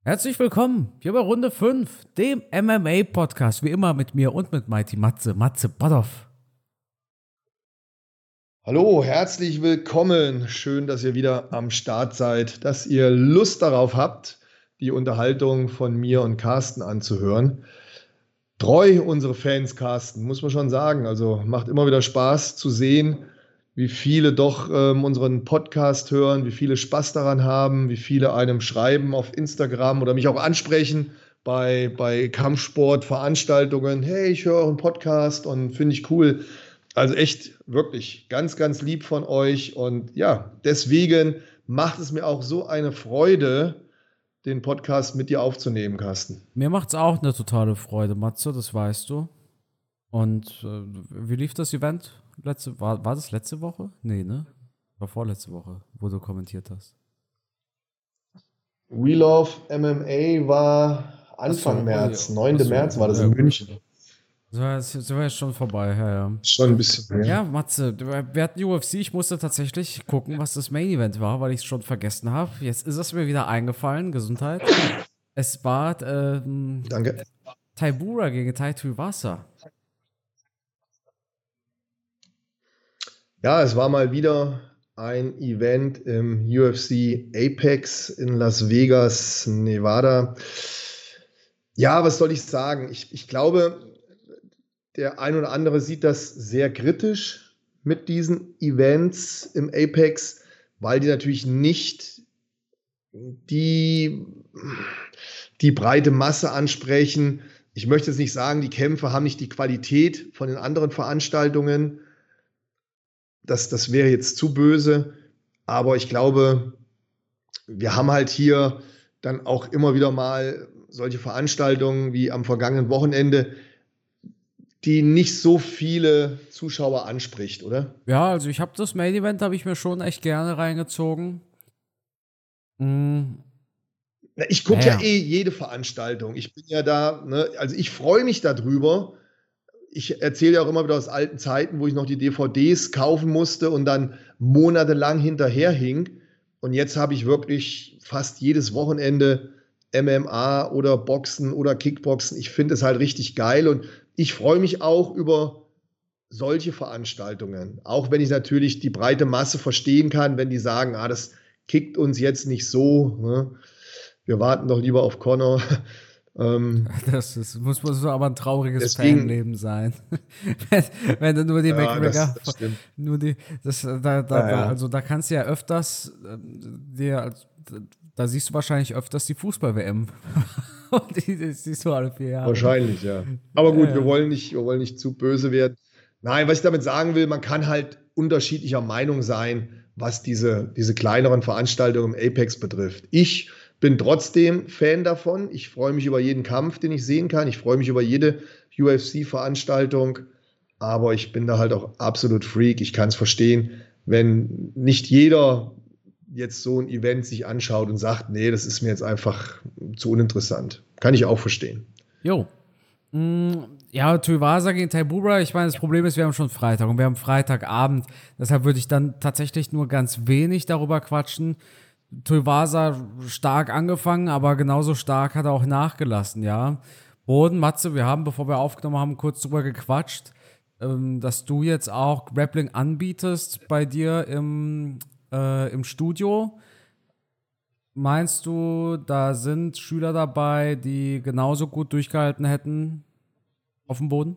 Herzlich willkommen hier bei Runde 5, dem MMA-Podcast, wie immer mit mir und mit Mighty Matze Bodoff. Hallo, herzlich willkommen. Schön, dass ihr wieder am Start seid, dass ihr Lust darauf habt, die Unterhaltung von mir und Carsten anzuhören. Treu unsere Fans, Carsten, muss man schon sagen. Also macht immer wieder Spaß zu sehen, wie viele doch unseren Podcast hören, wie viele Spaß daran haben, wie viele einem schreiben auf Instagram oder mich auch ansprechen bei Kampfsportveranstaltungen. Hey, ich höre euren Podcast und finde ich cool. Also echt wirklich ganz, ganz lieb von euch. Und ja, deswegen macht es mir auch so eine Freude, den Podcast mit dir aufzunehmen, Carsten. Mir macht's auch eine totale Freude, Matze, das weißt du. Und wie lief das Event? War das letzte Woche? Nee, ne? War vorletzte Woche, wo du kommentiert hast. We Love MMA war Anfang Achso, oh ja. März, 9. Achso, März war das ja in gut. München. So war jetzt schon vorbei, ja. Schon ein bisschen Ja, her. Matze, wir hatten UFC, ich musste tatsächlich gucken, was das Main Event war, weil ich es schon vergessen habe. Jetzt ist es mir wieder eingefallen, Gesundheit. Es war Danke. Taibura gegen Tai Tuivasa. Ja, es war mal wieder ein Event im UFC Apex in Las Vegas, Nevada. Ja, was soll ich sagen? Ich glaube, der ein oder andere sieht das sehr kritisch mit diesen Events im Apex, weil die natürlich nicht die, die breite Masse ansprechen. Ich möchte jetzt nicht sagen, die Kämpfe haben nicht die Qualität von den anderen Veranstaltungen. Das wäre jetzt zu böse. Aber ich glaube, wir haben halt hier dann auch immer wieder mal solche Veranstaltungen wie am vergangenen Wochenende, die nicht so viele Zuschauer anspricht, oder? Ja, also ich habe das Main Event, habe ich mir schon echt gerne reingezogen. Mm, Na, ich gucke ja naja, eh jede Veranstaltung. Ich bin ja da, ne, also ich freue mich darüber. Ich erzähle ja auch immer wieder aus alten Zeiten, wo ich noch die DVDs kaufen musste und dann monatelang hinterherhing. Und jetzt habe ich wirklich fast jedes Wochenende MMA oder Boxen oder Kickboxen. Ich finde es halt richtig geil und ich freue mich auch über solche Veranstaltungen. Auch wenn ich natürlich die breite Masse verstehen kann, wenn die sagen, das kickt uns jetzt nicht so. Ne? Wir warten doch lieber auf Connor. muss so aber ein trauriges Deswegen, Fanleben sein. wenn, wenn du nur die ja, McGregor, das stimmt. nur die, Ja, ja. also da kannst du ja öfters, da siehst du wahrscheinlich öfters die Fußball-WM. Und die siehst du alle 4 Jahre. Wahrscheinlich, ja. Aber Ja, gut, ja. wir wollen nicht zu böse werden. Nein, was ich damit sagen will, man kann halt unterschiedlicher Meinung sein, was diese kleineren Veranstaltungen im Apex betrifft. Ich bin trotzdem Fan davon. Ich freue mich über jeden Kampf, den ich sehen kann. Ich freue mich über jede UFC-Veranstaltung. Aber ich bin da halt auch absolut Freak. Ich kann es verstehen, wenn nicht jeder jetzt so ein Event sich anschaut und sagt, nee, das ist mir jetzt einfach zu uninteressant. Kann ich auch verstehen. Jo. Ja, Tuivasa gegen Taibura, ich meine, das Problem ist, wir haben schon Freitag und wir haben Freitagabend. Deshalb würde ich dann tatsächlich nur ganz wenig darüber quatschen. Tuivasa stark angefangen, aber genauso stark hat er auch nachgelassen, ja. Boden, Matze, wir haben, bevor wir aufgenommen haben, kurz drüber gequatscht, dass du jetzt auch Grappling anbietest bei dir im Studio. Meinst du, da sind Schüler dabei, die genauso gut durchgehalten hätten auf dem Boden?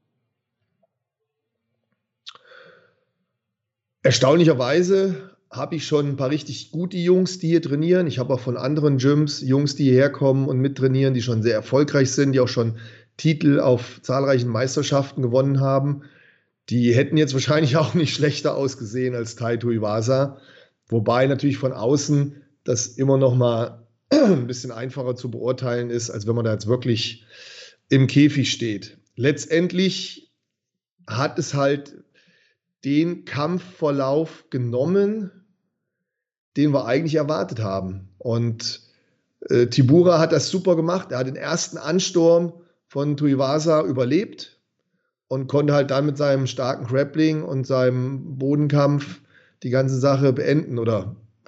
Erstaunlicherweise habe ich schon ein paar richtig gute Jungs, die hier trainieren. Ich habe auch von anderen Gyms Jungs, die hierher kommen und mittrainieren, die schon sehr erfolgreich sind, die auch schon Titel auf zahlreichen Meisterschaften gewonnen haben. Die hätten jetzt wahrscheinlich auch nicht schlechter ausgesehen als Taito Iwasa. Wobei natürlich von außen das immer noch mal ein bisschen einfacher zu beurteilen ist, als wenn man da jetzt wirklich im Käfig steht. Letztendlich hat es halt den Kampfverlauf genommen, den wir eigentlich erwartet haben. Und Tibura hat das super gemacht. Er hat den ersten Ansturm von Tuivasa überlebt und konnte halt dann mit seinem starken Grappling und seinem Bodenkampf die ganze Sache beenden oder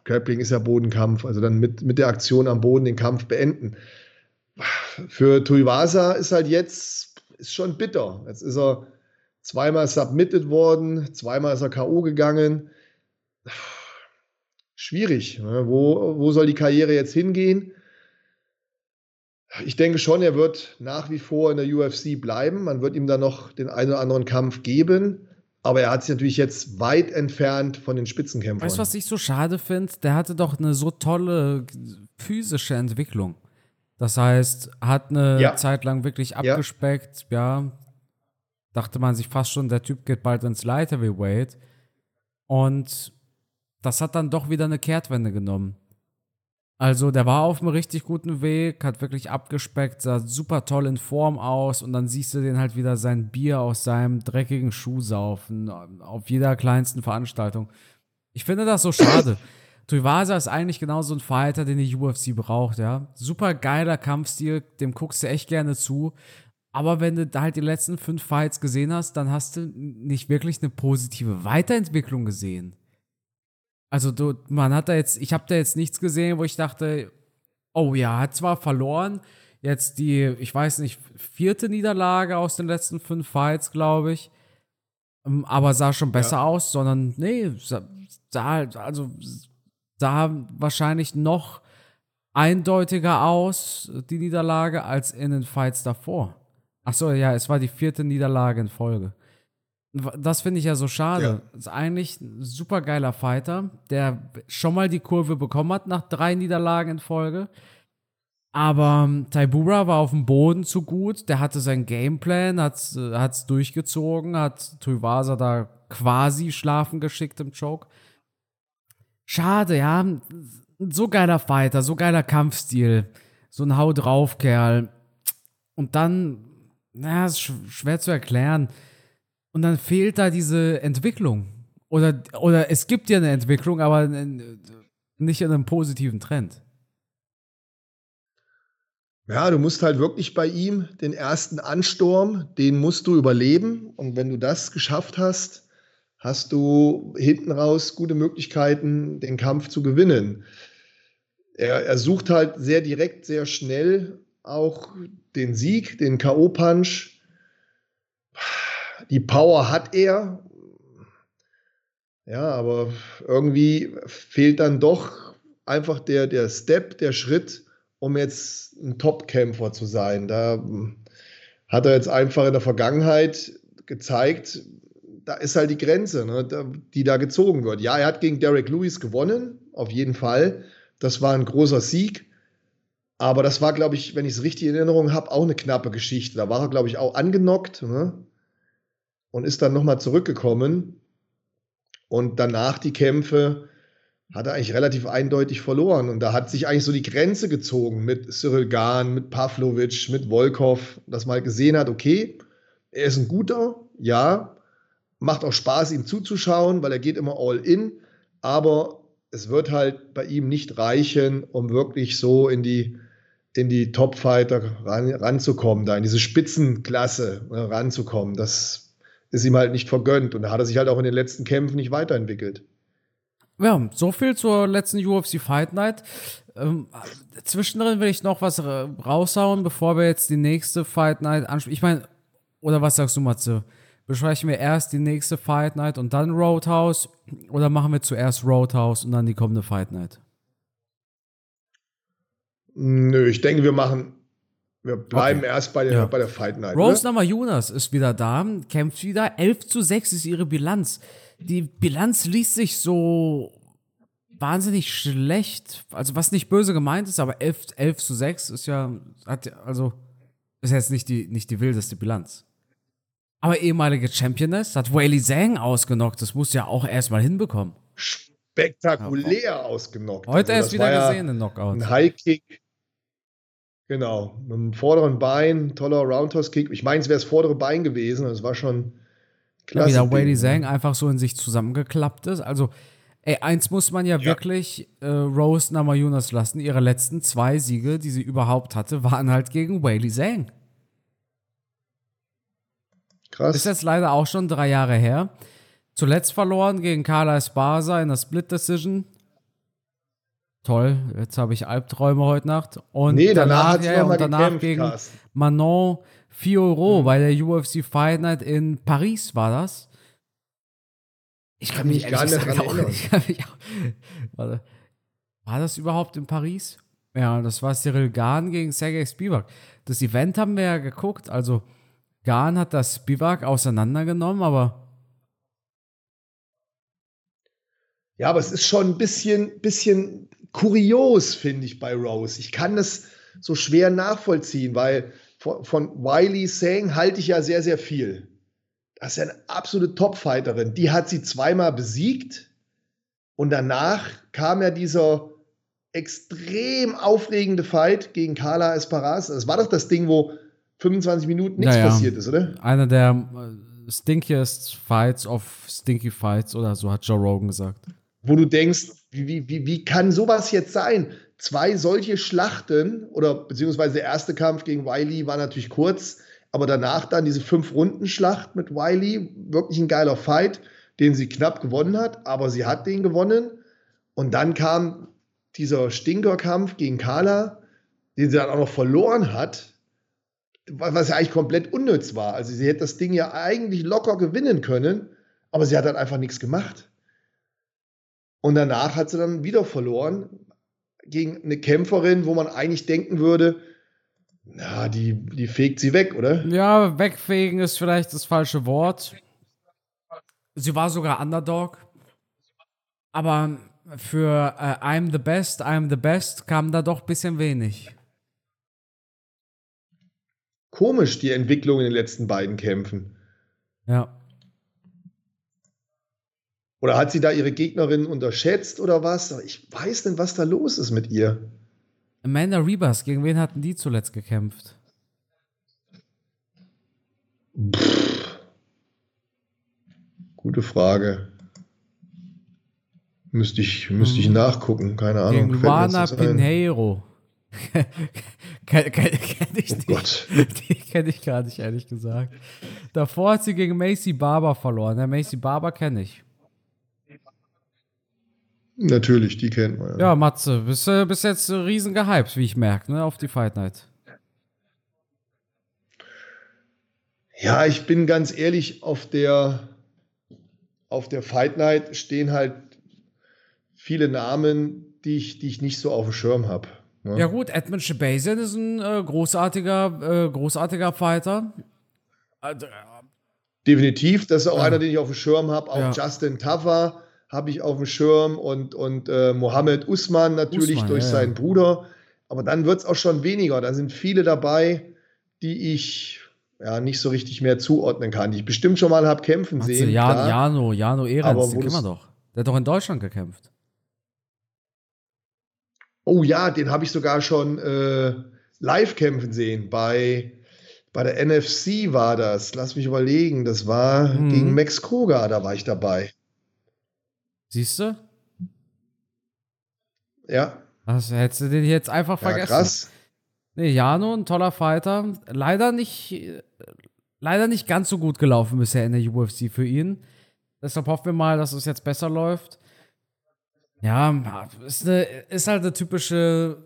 Grappling ist ja Bodenkampf, also dann mit der Aktion am Boden den Kampf beenden. Für Tuivasa ist halt jetzt ist schon bitter. Jetzt ist er zweimal submitted worden, zweimal ist er K.O. gegangen. Schwierig. Ne? Wo soll die Karriere jetzt hingehen? Ich denke schon, er wird nach wie vor in der UFC bleiben. Man wird ihm dann noch den einen oder anderen Kampf geben. Aber er hat sich natürlich jetzt weit entfernt von den Spitzenkämpfern. Weißt du, was ich so schade finde? Der hatte doch eine so tolle physische Entwicklung. Das heißt, hat eine Zeit lang wirklich abgespeckt. Ja, dachte man sich fast schon, der Typ geht bald ins Light Heavyweight. Und das hat dann doch wieder eine Kehrtwende genommen. Also der war auf einem richtig guten Weg, hat wirklich abgespeckt, sah super toll in Form aus und dann siehst du den halt wieder sein Bier aus seinem dreckigen Schuh saufen, auf jeder kleinsten Veranstaltung. Ich finde das so schade. Tuivasa ist eigentlich genau so ein Fighter, den die UFC braucht, ja. Super geiler Kampfstil, dem guckst du echt gerne zu. Aber wenn du da halt die letzten 5 Fights gesehen hast, dann hast du nicht wirklich eine positive Weiterentwicklung gesehen. Also ich habe da jetzt nichts gesehen, wo ich dachte, oh ja, hat zwar verloren, jetzt die, ich weiß nicht, 4. Niederlage aus den letzten 5 Fights, glaube ich, aber sah schon besser aus, sondern nee, sah wahrscheinlich noch eindeutiger aus, die Niederlage, als in den Fights davor. Ach so, ja, es war die 4. Niederlage in Folge. Das finde ich ja so schade. Ja. Ist eigentlich ein super geiler Fighter, der schon mal die Kurve bekommen hat nach 3 Niederlagen in Folge. Aber Tybura war auf dem Boden zu gut. Der hatte seinen Gameplan, hat's durchgezogen, hat Tuivasa da quasi schlafen geschickt im Choke. Schade, ja. So geiler Fighter, so geiler Kampfstil. So ein Hau drauf Kerl. Und dann, naja, ist schwer zu erklären. Und dann fehlt da diese Entwicklung. Oder es gibt ja eine Entwicklung, aber nicht in einem positiven Trend. Ja, du musst halt wirklich bei ihm den ersten Ansturm, den musst du überleben. Und wenn du das geschafft hast, hast du hinten raus gute Möglichkeiten, den Kampf zu gewinnen. Er sucht halt sehr direkt, sehr schnell auch den Sieg, den K.O.-Punch. Die Power hat er, ja, aber irgendwie fehlt dann doch einfach der Step, der Schritt, um jetzt ein Top-Kämpfer zu sein. Da hat er jetzt einfach in der Vergangenheit gezeigt, da ist halt die Grenze, ne, die da gezogen wird. Ja, er hat gegen Derek Lewis gewonnen, auf jeden Fall. Das war ein großer Sieg. Aber das war, glaube ich, wenn ich es richtig in Erinnerung habe, auch eine knappe Geschichte. Da war er, glaube ich, auch angenockt, ne? Und ist dann nochmal zurückgekommen. Und danach die Kämpfe hat er eigentlich relativ eindeutig verloren. Und da hat sich eigentlich so die Grenze gezogen mit Cyril Gahn, mit Pavlovic, mit Volkov, dass man halt gesehen hat, okay, er ist ein guter, ja, macht auch Spaß, ihm zuzuschauen, weil er geht immer all in, aber es wird halt bei ihm nicht reichen, um wirklich so in die Top-Fighter ranzukommen, da in diese Spitzenklasse ranzukommen. Das ist ihm halt nicht vergönnt. Und da hat er sich halt auch in den letzten Kämpfen nicht weiterentwickelt. Ja, so viel zur letzten UFC Fight Night. Zwischendrin will ich noch was raushauen, bevor wir jetzt die nächste Fight Night ansprechen. Ich meine, oder was sagst du, Matze? Besprechen wir erst die nächste Fight Night und dann Roadhouse? Oder machen wir zuerst Roadhouse und dann die kommende Fight Night? Nö, ich denke, wir bleiben erst bei der Fight Night. Rose Namajunas ist wieder da, kämpft wieder. 11:6 ist ihre Bilanz. Die Bilanz liest sich so wahnsinnig schlecht. Also, was nicht böse gemeint ist, aber 11:6 ist ja, ist jetzt nicht die wildeste Bilanz. Aber ehemalige Championess hat Weili Zhang ausgenockt. Das muss ja auch erstmal hinbekommen. Spektakulär ausgenockt. Heute erst wieder gesehen, den Knockout. Ein High-Kick. Genau, mit dem vorderen Bein, toller Roundhouse-Kick. Ich meine, es wäre das vordere Bein gewesen. Das war schon klasse. Ja, wie der Weili Zhang einfach so in sich zusammengeklappt ist. Also, eins muss man ja wirklich Rose Namajunas lassen. Ihre letzten 2 Siege, die sie überhaupt hatte, waren halt gegen Weili Zhang. Krass. Ist jetzt leider auch schon 3 Jahre her. Zuletzt verloren gegen Carla Esparza in der Split Decision. Toll, jetzt habe ich Albträume heute Nacht. Und Nee, danach danach, hat sie ja, ja, nochmal und danach gekämpft, gegen Carsten. Manon Fiorot Mhm. bei der UFC Fight Night in Paris war das. Ich kann Kann mich mich ehrlich gar nicht mehr gesagt dran auch erinnern. nicht. Warte, war das überhaupt in Paris? Ja, das war Cyril Gahn gegen Sergej Spivak. Das Event haben wir ja geguckt. Also Gahn hat das Spivak auseinandergenommen, aber Ja, aber es ist schon ein bisschen kurios, finde ich, bei Rose. Ich kann das so schwer nachvollziehen, weil von Wiley Sang halte ich ja sehr, sehr viel. Das ist ja eine absolute Top-Fighterin. Die hat sie zweimal besiegt und danach kam ja dieser extrem aufregende Fight gegen Carla Esparza. Das war doch das Ding, wo 25 Minuten nichts naja, passiert ist, oder? einer der stinkiest Fights of Stinky Fights oder so hat Joe Rogan gesagt. Wo du denkst, wie kann sowas jetzt sein? Zwei solche Schlachten oder beziehungsweise der erste Kampf gegen Wiley war natürlich kurz, aber danach dann diese 5-Runden-Schlacht mit Wiley, wirklich ein geiler Fight, den sie knapp gewonnen hat, aber sie hat den gewonnen. Und dann kam dieser Stinkerkampf gegen Carla, den sie dann auch noch verloren hat, was ja eigentlich komplett unnütz war. Also sie hätte das Ding ja eigentlich locker gewinnen können, aber sie hat dann einfach nichts gemacht. Und danach hat sie dann wieder verloren gegen eine Kämpferin, wo man eigentlich denken würde, na, die fegt sie weg, oder? Ja, wegfegen ist vielleicht das falsche Wort. Sie war sogar Underdog, aber für I'm the best kam da doch ein bisschen wenig. Komisch, die Entwicklung in den letzten beiden Kämpfen. Ja. Oder hat sie da ihre Gegnerin unterschätzt oder was? Ich weiß nicht, was da los ist mit ihr. Amanda Ribas, gegen wen hatten die zuletzt gekämpft? Gute Frage. Müsste ich nachgucken, keine Ahnung. Gegen Fällt mir jetzt Luana nichts ein. Pinheiro. Kenn ich Oh nicht. Gott. Die kenne ich gar nicht, ehrlich gesagt. Davor hat sie gegen Macy Barber verloren. Ja, Macy Barber kenne ich. Natürlich, die kennt man. Ja, Matze, bist jetzt riesen gehypt, wie ich merke, ne, auf die Fight Night. Ja, ich bin ganz ehrlich, auf der Fight Night stehen halt viele Namen, die ich nicht so auf dem Schirm habe. Ja Ne? gut, Edmund Shabazian ist ein großartiger Fighter. Also, Definitiv, das ist auch einer, ja, den ich auf dem Schirm habe. Auch ja, Justin Taffer habe ich auf dem Schirm und Mohammed Usman natürlich Usman, durch ja, ja. seinen Bruder. Aber dann wird es auch schon weniger. Da sind viele dabei, die ich ja nicht so richtig mehr zuordnen kann, die ich bestimmt schon mal habe kämpfen Matze, sehen, klar. Jano Ehrens, Aber den wo kennen wir das. doch. Der hat doch in Deutschland gekämpft. Oh ja, den habe ich sogar schon live kämpfen sehen. Bei der NFC war das. Lass mich überlegen. Das war gegen Mhm. Max Koga, da war ich dabei. Siehst du? Ja, Das hättest du den jetzt einfach ja, vergessen. krass. Nee, Jano, ein toller Fighter. Leider nicht ganz so gut gelaufen bisher in der UFC für ihn. Deshalb hoffen wir mal, dass es jetzt besser läuft. Ja, ist halt eine typische.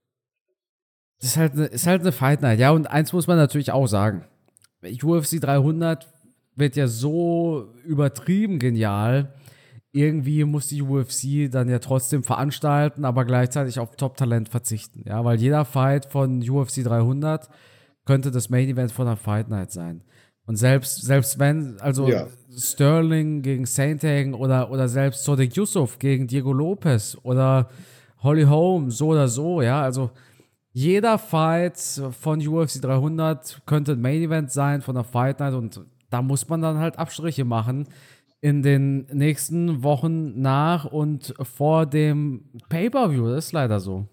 Ist halt eine Fight Night. Ja, und eins muss man natürlich auch sagen. UFC 300 wird ja so übertrieben genial. Irgendwie muss die UFC dann ja trotzdem veranstalten, aber gleichzeitig auf Top-Talent verzichten. Ja, weil jeder Fight von UFC 300 könnte das Main Event von einer Fight Night sein. Und selbst wenn, also Ja. Sterling gegen Saint Hagen oder selbst Sodiq Yusuff gegen Diego Lopez oder Holly Holm, so oder so, ja, also jeder Fight von UFC 300 könnte ein Main Event sein von der Fight Night und da muss man dann halt Abstriche machen in den nächsten Wochen nach und vor dem Pay-Per-View. Das ist leider so.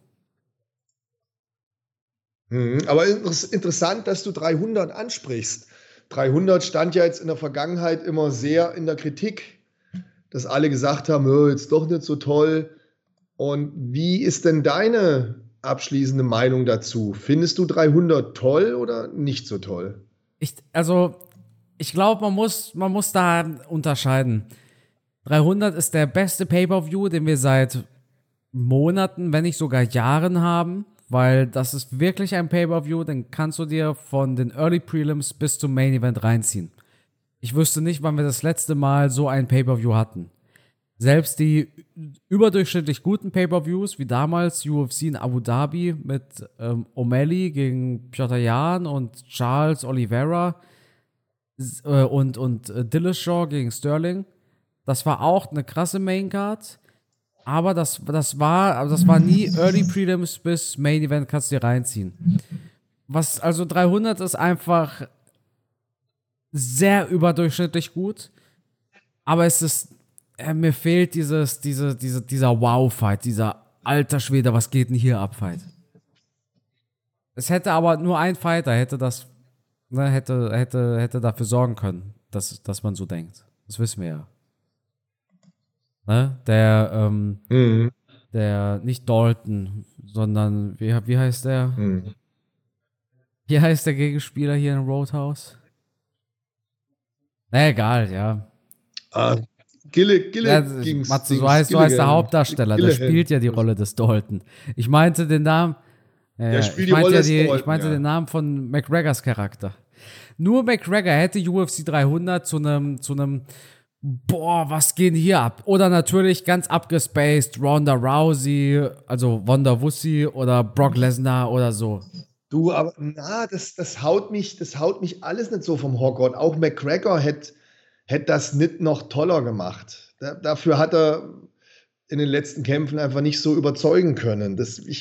Aber interessant, dass du 300 ansprichst. 300 stand ja jetzt in der Vergangenheit immer sehr in der Kritik, dass alle gesagt haben, jetzt doch nicht so toll. Und wie ist denn deine abschließende Meinung dazu? Findest du 300 toll oder nicht so toll? Also, ich glaube, man muss da unterscheiden. 300 ist der beste Pay-Per-View, den wir seit Monaten, wenn nicht sogar Jahren haben, weil das ist wirklich ein Pay-Per-View, den kannst du dir von den Early Prelims bis zum Main Event reinziehen. Ich wüsste nicht, wann wir das letzte Mal so ein Pay-Per-View hatten. Selbst die überdurchschnittlich guten Pay-Per-Views, wie damals UFC in Abu Dhabi mit O'Malley gegen Piotr Jan und Charles Oliveira und Dillashaw gegen Sterling, das war auch eine krasse Main-Card. Aber das war nie Early Prelims bis Main Event, kannst du dir reinziehen. Also 300 ist einfach sehr überdurchschnittlich gut, aber mir fehlt dieser Wow-Fight, dieser alter Schwede, was geht denn hier ab, Fight. Es hätte aber nur ein Fighter, hätte dafür sorgen können, dass man so denkt. Das wissen wir ja. Ne? Der nicht Dalton, sondern wie heißt der? Wie heißt der Gegenspieler hier in Roadhouse? Na egal, ja. Gille Matze, so heißt der Hauptdarsteller, der spielt ja die Rolle des Dalton. Ich meinte den Namen. Ich meinte den Namen von McGregors Charakter. Nur McGregor hätte UFC 300 zu einem boah, was geht hier ab? Oder natürlich ganz abgespaced Ronda Rousey, also Wanda Wussi oder Brock Lesnar oder so. Du, aber das haut mich alles nicht so vom Hocker. Auch McGregor hätte das nicht noch toller gemacht. Dafür hat er in den letzten Kämpfen einfach nicht so überzeugen können.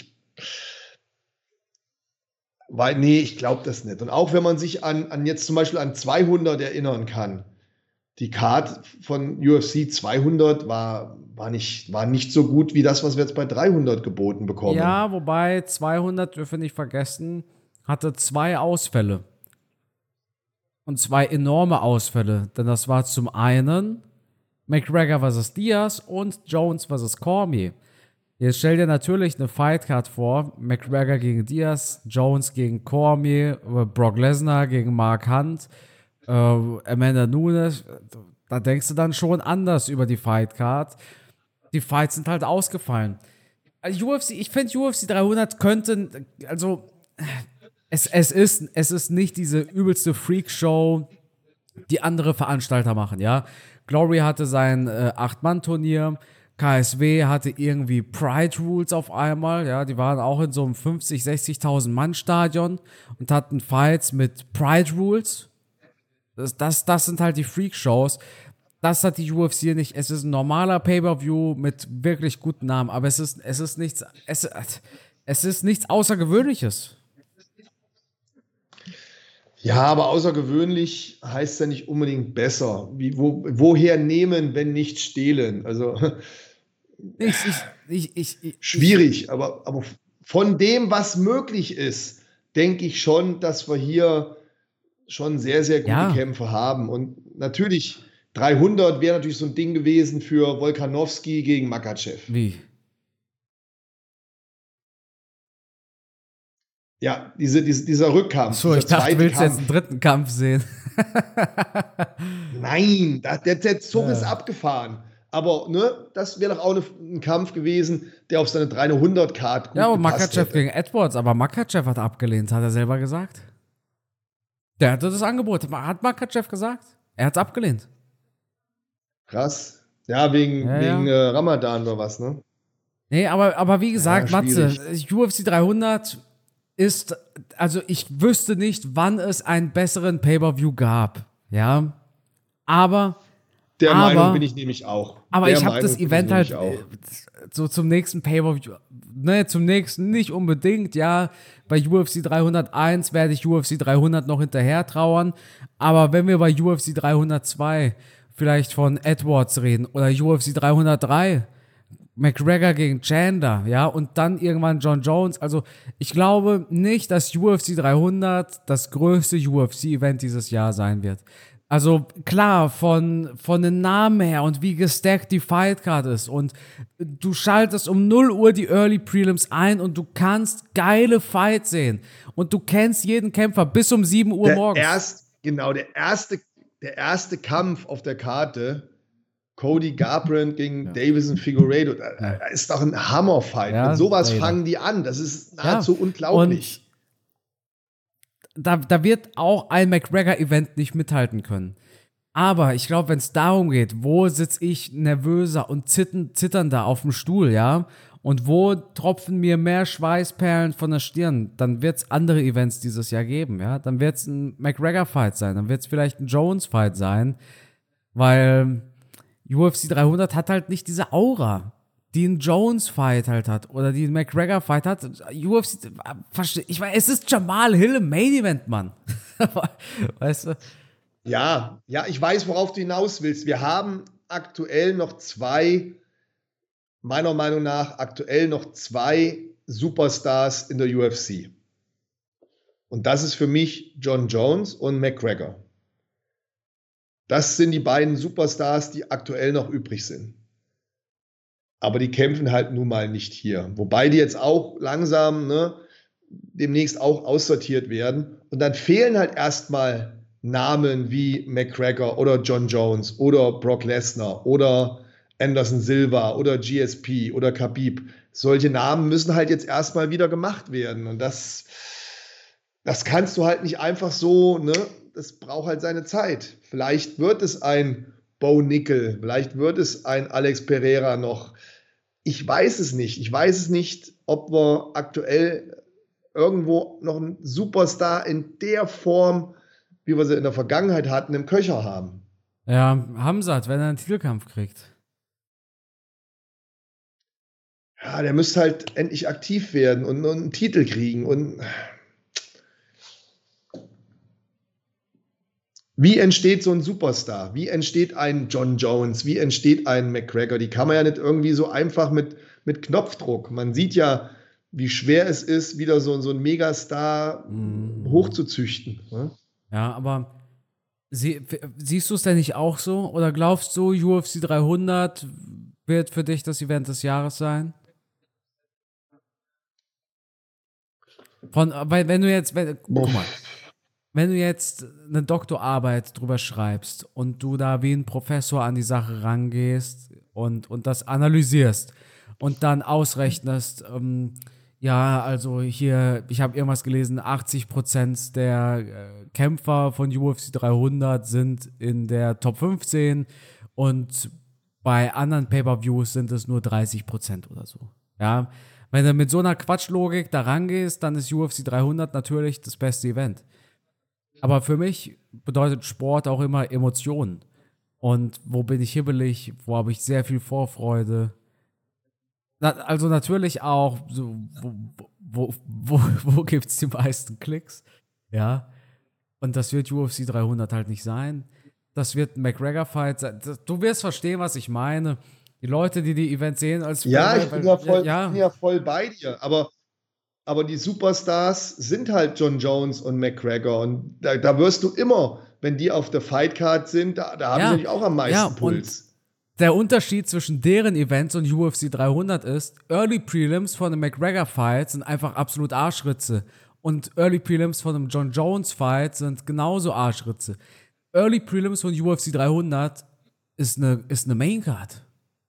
Ich glaube das nicht. Und auch wenn man sich an jetzt zum Beispiel an 200 erinnern kann, die Card von UFC 200 war nicht so gut wie das, was wir jetzt bei 300 geboten bekommen. Ja, wobei 200, dürfen wir nicht vergessen, hatte 2 Ausfälle. Und 2 enorme Ausfälle. Denn das war zum einen McGregor vs. Diaz und Jones vs. Cormier. Jetzt stell dir natürlich eine Fightcard vor. McGregor gegen Diaz, Jones gegen Cormier, Brock Lesnar gegen Mark Hunt, Amanda Nunes, da denkst du dann schon anders über die Fightcard. Die Fights sind halt ausgefallen. Ich finde UFC 300 könnte, also es ist nicht diese übelste Freakshow, die andere Veranstalter machen, ja. Glory hatte sein 8-Mann-Turnier, KSW hatte irgendwie Pride Rules auf einmal, ja, die waren auch in so einem 50.000, 60.000 Mann Stadion und hatten Fights mit Pride Rules. Das sind halt die Freak-Shows. Das hat die UFC nicht. Es ist ein normaler Pay-Per-View mit wirklich guten Namen, aber es ist nichts Außergewöhnliches. Ja, aber außergewöhnlich heißt ja nicht unbedingt besser. Woher nehmen, wenn nicht stehlen? Also schwierig, aber von dem, was möglich ist, denke ich schon, dass wir hier schon sehr, sehr gute Kämpfe haben. Und natürlich, 300 wäre natürlich so ein Ding gewesen für Volkanovski gegen Makhachev. Wie? Ja, dieser Rückkampf. So, ich dachte, du willst jetzt einen dritten Kampf sehen. Nein, der Zug ist abgefahren. Aber das wäre doch auch ein Kampf gewesen, der auf seine 300-Card gut ja, aber Makhachev gegen Edwards, aber Makhachev hat abgelehnt, hat er selber gesagt. Der hatte das Angebot. Hat Makhachev gesagt? Er hat es abgelehnt. Krass. Ja, wegen Ramadan oder was, ne? Nee, aber wie gesagt, Matze, UFC 300 ist, also ich wüsste nicht, wann es einen besseren Pay-Per-View gab. Ja. Der Meinung bin ich nämlich auch. Aber ich habe das Event halt so zum nächsten Pay-Per-View, zum nächsten nicht unbedingt, ja. Bei UFC 301 werde ich UFC 300 noch hinterher trauern. Aber wenn wir bei UFC 302 vielleicht von Edwards reden oder UFC 303, McGregor gegen Chandler, ja, und dann irgendwann John Jones. Also ich glaube nicht, dass UFC 300 das größte UFC-Event dieses Jahr sein wird. Also klar, von den Namen her und wie gestackt die Fightcard ist und du schaltest um 0 Uhr die Early Prelims ein und du kannst geile Fights sehen und du kennst jeden Kämpfer bis um 7 Uhr morgens. Der erste Kampf auf der Karte Cody Garbrandt gegen Ja. Davison Figueiredo. Ja. Da ist doch ein Hammerfight. Ja, Mit sowas Vader. fangen die an. Das ist Ja, nahezu unglaublich. und da wird auch ein McGregor-Event nicht mithalten können. Aber ich glaube, wenn es darum geht, wo sitze ich nervöser und zitternder auf dem Stuhl, ja, und wo tropfen mir mehr Schweißperlen von der Stirn, dann wird es andere Events dieses Jahr geben, ja. Dann wird es ein McGregor-Fight sein, dann wird es vielleicht ein Jones-Fight sein, weil UFC 300 hat halt nicht diese Aura, die ein Jones-Fight halt hat oder die ein McGregor-Fight hat. UFC, ich weiß, es ist Jamal Hill im Main-Event, Mann. Weißt du? Ja, ich weiß, worauf du hinaus willst. Wir haben aktuell noch meiner Meinung nach, Superstars in der UFC. Und das ist für mich John Jones und McGregor. Das sind die beiden Superstars, die aktuell noch übrig sind. Aber die kämpfen halt nun mal nicht hier. Wobei die jetzt auch langsam, demnächst auch aussortiert werden. Und dann fehlen halt erstmal Namen wie McGregor oder John Jones oder Brock Lesnar oder Anderson Silva oder GSP oder Khabib. Solche Namen müssen halt jetzt erstmal wieder gemacht werden. Und das kannst du halt nicht einfach so, das braucht halt seine Zeit. Vielleicht wird es ein Bo Nickel, vielleicht wird es ein Alex Pereira noch. Ich weiß es nicht. Ich weiß es nicht, ob wir aktuell irgendwo noch einen Superstar in der Form, wie wir sie in der Vergangenheit hatten, im Köcher haben. Ja, Hamzat, wenn er einen Titelkampf kriegt. Ja, der müsste halt endlich aktiv werden und einen Titel kriegen. Und wie entsteht so ein Superstar? Wie entsteht ein John Jones? Wie entsteht ein McGregor? Die kann man ja nicht irgendwie so einfach mit Knopfdruck. Man sieht ja, wie schwer es ist, wieder so ein Megastar hochzuzüchten. Ne? Ja, aber siehst du es denn nicht auch so? Oder glaubst du, UFC 300 wird für dich das Event des Jahres sein? Weil wenn du jetzt, guck mal, wenn du jetzt eine Doktorarbeit drüber schreibst und du da wie ein Professor an die Sache rangehst und das analysierst und dann ausrechnest, ja, also hier, ich habe irgendwas gelesen, 80% der Kämpfer von UFC 300 sind in der Top 15 und bei anderen Pay-Per-Views sind es nur 30% oder so. Ja, wenn du mit so einer Quatschlogik da rangehst, dann ist UFC 300 natürlich das beste Event. Aber für mich bedeutet Sport auch immer Emotionen. Und wo bin ich hibbelig, wo habe ich sehr viel Vorfreude. Also natürlich auch, so, wo gibt es die meisten Klicks? Ja. Und das wird UFC 300 halt nicht sein. Das wird ein McGregor-Fight sein. Du wirst verstehen, was ich meine. Die Leute, die Events sehen als... Ja, ich bin ja voll bei dir. Aber die Superstars sind halt John Jones und McGregor. Und da wirst du immer, wenn die auf der Fightcard sind, da haben sie natürlich auch am meisten Puls. Der Unterschied zwischen deren Events und UFC 300 ist, Early Prelims von einem McGregor-Fight sind einfach absolut Arschritze. Und Early Prelims von einem John Jones-Fight sind genauso Arschritze. Early Prelims von UFC 300 ist eine Maincard.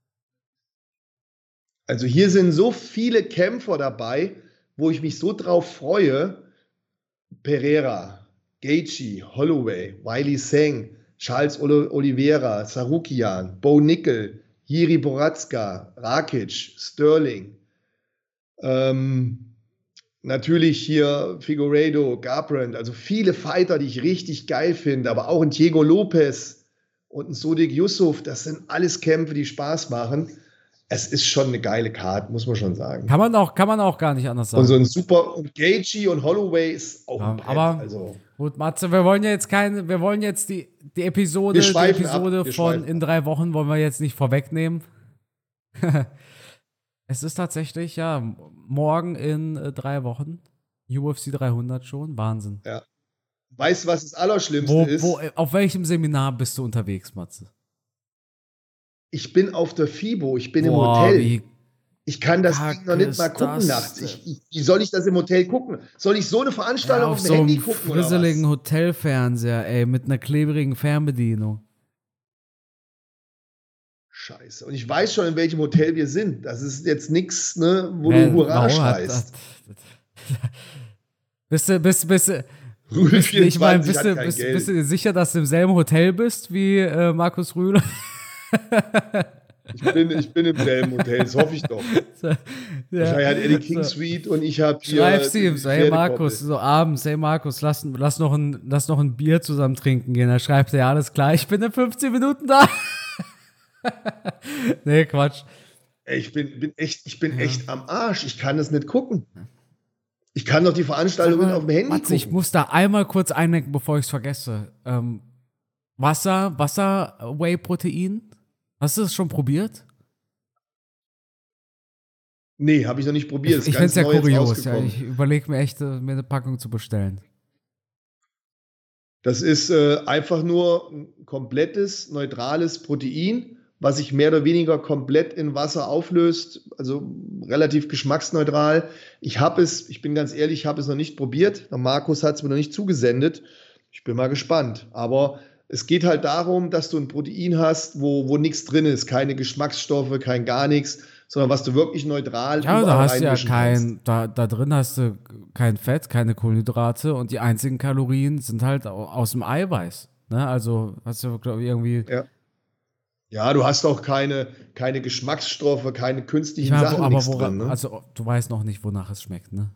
Also hier sind so viele Kämpfer dabei, wo ich mich so drauf freue. Pereira, Gaethje, Holloway, Wiley Seng, Charles Oliveira, Sarukian, Bo Nickel, Jiri Boratska, Rakic, Sterling. Natürlich hier Figueiredo, Garbrandt, also viele Fighter, die ich richtig geil finde, aber auch ein Diego Lopez und ein Sodiq Yusuff, das sind alles Kämpfe, die Spaß machen. Es ist schon eine geile Card, muss man schon sagen. Kann man auch gar nicht anders sagen. Und so ein super, und Gaethje und Holloway ist auch ein Brett, aber also. Gut, Matze, wir wollen jetzt die Episode von in 3 Wochen wollen wir jetzt nicht vorwegnehmen. Es ist tatsächlich, ja, morgen in 3 Wochen. UFC 300 schon. Wahnsinn. Ja. Weißt du, was das Allerschlimmste ist? Auf welchem Seminar bist du unterwegs, Matze? Ich bin auf der FIBO, ich bin im Hotel. Ich kann das Ding noch nicht mal gucken nachts. Wie soll ich das im Hotel gucken? Soll ich so eine Veranstaltung auf dem Handy gucken? Auf so einem frisseligen Hotelfernseher, ey, mit einer klebrigen Fernbedienung. scheiße. Und ich weiß schon, in welchem Hotel wir sind. Das ist jetzt nichts, ne, wo du Hurra schreist. Bist du, Rühl 24 ich meine, hat kein bist Geld. du dir sicher, dass du im selben Hotel bist wie Markus Rühle? Ich bin im selben Hotel, das hoffe ich doch. Ja, Wahrscheinlich hat er die King Suite und ich habe hier. Schreibst ihm so, hey Pferdekoppel. Markus, so abends, hey Markus, lass noch ein Bier zusammen trinken gehen. Da schreibt er, ja, alles klar, ich bin in 15 Minuten da. Nee, Quatsch. Ey, ich bin echt am Arsch. Ich kann das nicht gucken. Ich kann doch die Veranstaltung auf dem Handy Matze, gucken. ich muss da einmal kurz einlenken, bevor ich es vergesse. Wasser, Whey-Protein. Hast du das schon probiert? Nee, habe ich noch nicht probiert. Ich finde es ja neu jetzt kurios. Ja, rausgekommen. ich überlege mir echt, mir eine Packung zu bestellen. Das ist einfach nur ein komplettes, neutrales Protein, was sich mehr oder weniger komplett in Wasser auflöst, also relativ geschmacksneutral. Ich bin ganz ehrlich, ich habe es noch nicht probiert. Der Markus hat es mir noch nicht zugesendet. Ich bin mal gespannt. Aber es geht halt darum, dass du ein Protein hast, wo nichts drin ist, keine Geschmacksstoffe, kein gar nichts, sondern was du wirklich neutral Ja, da überall hast du ja reinmischen kannst. da drin hast du kein Fett, keine Kohlenhydrate und die einzigen Kalorien sind halt aus dem Eiweiß. Ne? Also hast du, glaube ich, irgendwie. Ja, du hast auch keine Geschmacksstoffe, keine künstlichen Ja, Sachen aber nichts drin. Ne? also du weißt noch nicht, wonach es schmeckt, ne?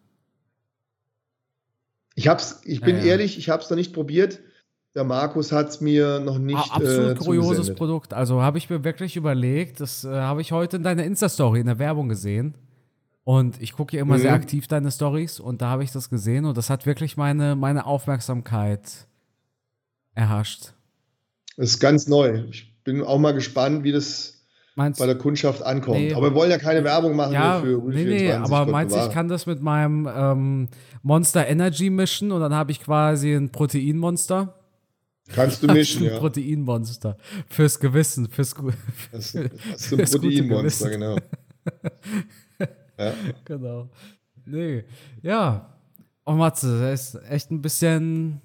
Ich bin ehrlich, ich habe es noch nicht probiert. Der Markus hat es mir noch nicht Absolut kurioses zugesendet. Produkt. Also habe ich mir wirklich überlegt, das habe ich heute in deiner Insta-Story in der Werbung gesehen. Und ich gucke ja immer sehr aktiv deine Stories und da habe ich das gesehen und das hat wirklich meine Aufmerksamkeit erhascht. Das ist ganz neu. Ich bin auch mal gespannt, wie das Meinst bei der Kundschaft ankommt. Nee. Aber wir wollen ja keine Werbung machen ja, hier für Rühl nee, 24. aber Gott meinst du, ich bewahre. kann das mit meinem Monster Energy mischen und dann habe ich quasi ein Proteinmonster? Kannst du mischen, Ein ja. Proteinmonster. Fürs Gewissen, Das ist ein fürs gute Proteinmonster, Gewissen. genau. Ja. Genau. Nee, ja. Oh, Matze, das ist echt ein bisschen,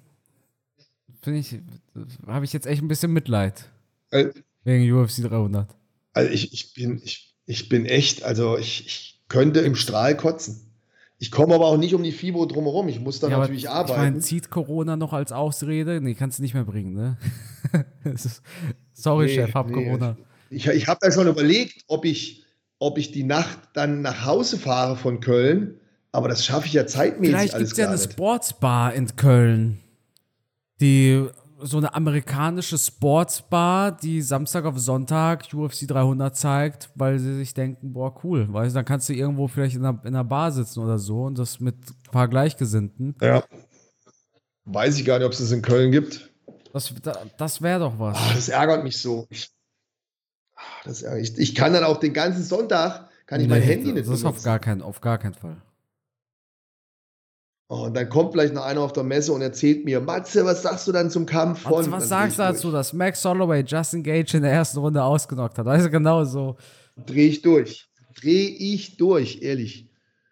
habe ich jetzt echt ein bisschen Mitleid Also wegen UFC 300. ich bin echt, also ich könnte im Strahl kotzen. Ich komme aber auch nicht um die FIBO drumherum. Ich muss da Ja, natürlich aber ich arbeiten. meine, zieht Corona noch als Ausrede? Nee, kannst du nicht mehr bringen, ne? Sorry, Nee, Chef, hab nee. Corona. Ich habe ja schon überlegt, ob ich die Nacht dann nach Hause fahre von Köln, aber das schaffe ich ja zeitmäßig Vielleicht alles gibt es ja gar eine nicht. Sportsbar in Köln, die so eine amerikanische Sportsbar, die Samstag auf Sonntag UFC 300 zeigt, weil sie sich denken, boah, cool, weißt du, dann kannst du irgendwo vielleicht in einer Bar sitzen oder so und das mit ein paar Gleichgesinnten. Ja. Weiß ich gar nicht, ob es das in Köln gibt. Das wäre doch was. Das ärgert mich so. Ich kann dann auch den ganzen Sonntag, kann ich mein Handy nicht Das ist benutzen. auf gar keinen Fall. Oh, und dann kommt vielleicht noch einer auf der Messe und erzählt mir, Matze, was sagst du dann zum Kampf von? Was Dann sagst du dreh ich dazu, dass Max Holloway Justin Gage in der ersten Runde ausgenockt hat? Weißt du, genau so. Dreh ich durch. Dreh ich durch, ehrlich.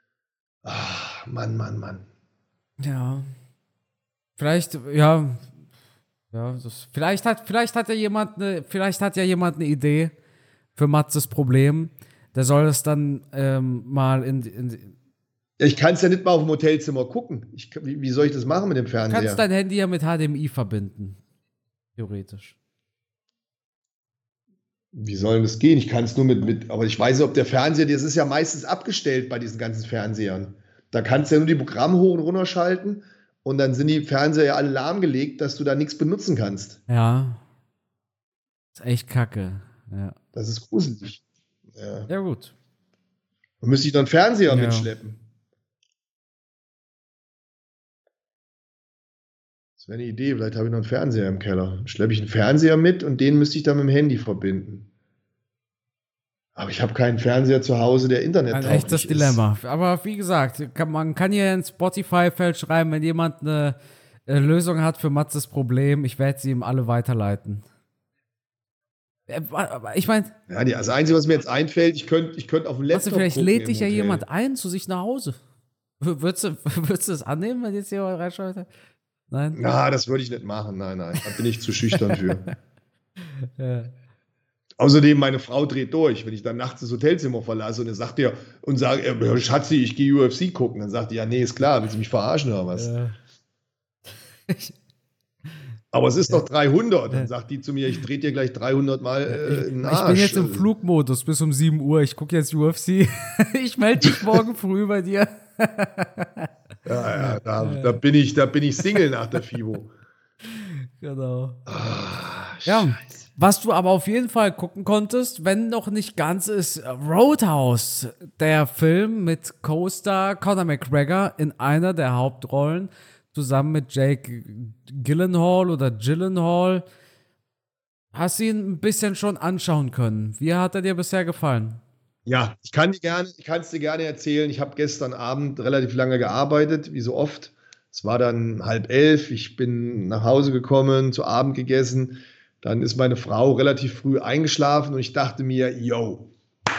Mann. Ja. Vielleicht, ja. Vielleicht hat ja jemand eine Idee für Matzes Problem. Der soll es dann mal Ja, ich kann es ja nicht mal auf dem Hotelzimmer gucken. Wie soll ich das machen mit dem Du Fernseher? kannst dein Handy ja mit HDMI verbinden. Theoretisch. Wie soll denn das gehen? Ich kann es nur aber ich weiß nicht, ob der Fernseher, das ist ja meistens abgestellt bei diesen ganzen Fernsehern. Da kannst du ja nur die Programme hoch und runter schalten und dann sind die Fernseher ja alle lahmgelegt, dass du da nichts benutzen kannst. Ja. Ist echt kacke. Ja, Das ist gruselig. Ja. ja gut. Dann müsste ich noch einen Fernseher Ja. mitschleppen. Das wäre eine Idee. Vielleicht habe ich noch einen Fernseher im Keller. Dann schleppe ich einen Fernseher mit und den müsste ich dann mit dem Handy verbinden. Aber ich habe keinen Fernseher zu Hause, der Internet Ein echtes Dilemma. Aber wie gesagt, man kann hier ins Spotify-Feld schreiben, wenn jemand eine Lösung hat für Matzes Problem, ich werde sie ihm alle weiterleiten. Ich meine, Ja, das Einzige, was mir jetzt einfällt, ich könnte auf dem Laptop vielleicht gucken lädt im dich ja Hotel. jemand ein zu sich nach Hause. Würdest du das annehmen, wenn jetzt jemand reinschaut? Nein? Na, das würde ich nicht machen. Nein. Da bin ich zu schüchtern für. Ja. Außerdem, meine Frau dreht durch, wenn ich dann nachts das Hotelzimmer verlasse und er sagt ihr und sage, Schatzi, ich gehe UFC gucken. Dann sagt die, ja, nee, ist klar, willst du mich verarschen oder was? Äh, ich, Aber es ist ja, doch 300. Dann äh, sagt die zu mir, ich drehe dir gleich 300 Mal ja, in den ich bin Arsch. jetzt im Flugmodus bis um 7 Uhr. Ich gucke jetzt UFC. Ich melde mich morgen früh bei dir. Ja, ja, da bin ich Single nach der FIBO. Genau. Ah, Ja, Scheiße. was du aber auf jeden Fall gucken konntest, wenn noch nicht ganz, ist Roadhouse, der Film mit Co-Star Conor McGregor in einer der Hauptrollen, zusammen mit Jake Gyllenhaal oder Gyllenhaal. Hast du ihn ein bisschen schon anschauen können? Wie hat er dir bisher gefallen? Ja, ich kann es dir gerne erzählen. Ich habe gestern Abend relativ lange gearbeitet, wie so oft. Es war dann 10:30. Ich bin nach Hause gekommen, zu Abend gegessen. Dann ist meine Frau relativ früh eingeschlafen und ich dachte mir, yo,